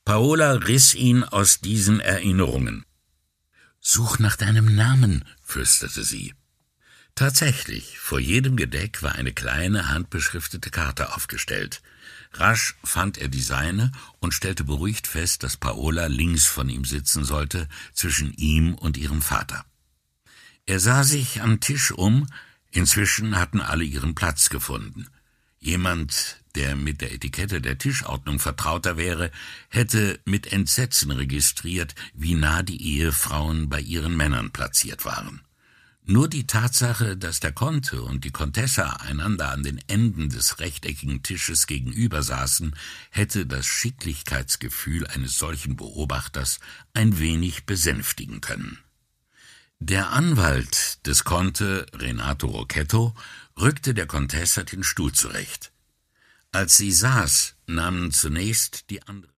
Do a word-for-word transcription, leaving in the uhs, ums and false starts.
Paola riss ihn aus diesen Erinnerungen. »Such nach deinem Namen«, flüsterte sie. Tatsächlich, vor jedem Gedeck war eine kleine, handbeschriftete Karte aufgestellt. Rasch fand er die seine und stellte beruhigt fest, dass Paola links von ihm sitzen sollte, zwischen ihm und ihrem Vater. Er sah sich am Tisch um, inzwischen hatten alle ihren Platz gefunden. Jemand, der mit der Etikette der Tischordnung vertrauter wäre, hätte mit Entsetzen registriert, wie nah die Ehefrauen bei ihren Männern platziert waren. Nur die Tatsache, dass der Conte und die Contessa einander an den Enden des rechteckigen Tisches gegenüber saßen, hätte das Schicklichkeitsgefühl eines solchen Beobachters ein wenig besänftigen können. Der Anwalt des Conte, Renato Rocchetto, rückte der Contessa den Stuhl zurecht. Als sie saß, nahmen zunächst die anderen